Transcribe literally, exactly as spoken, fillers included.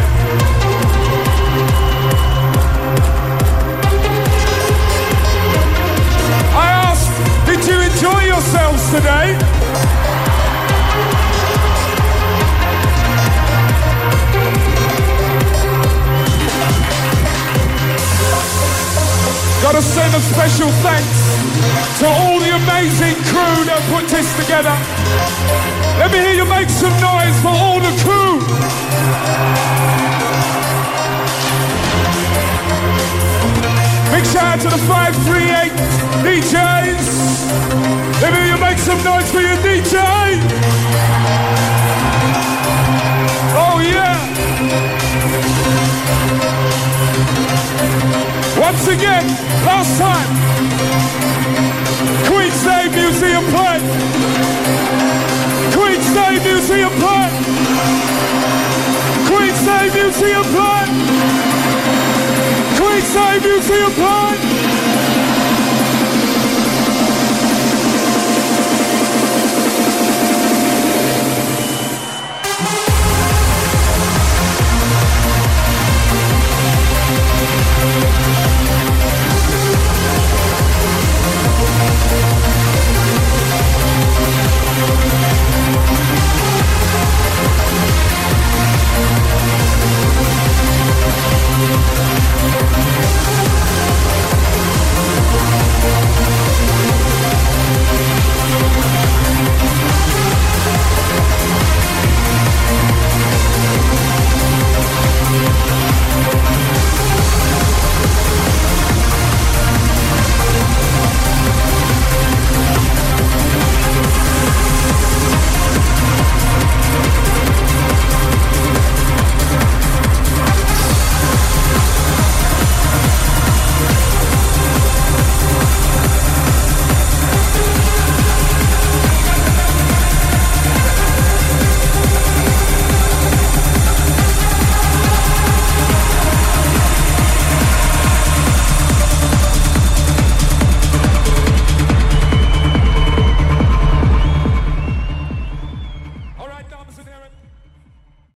I asked, did you enjoy yourselves today? Gotta send a special thanks to all the amazing crew that put this together. Let me hear you make some noise for all the crew. Big shout out to the five three eight D Js. Let me hear you make some noise for your D J. Oh yeah. Once again, last time, Queensday Museum Park. Queensday Museum Park. Queensday Museum Park. Queensday Museum Park.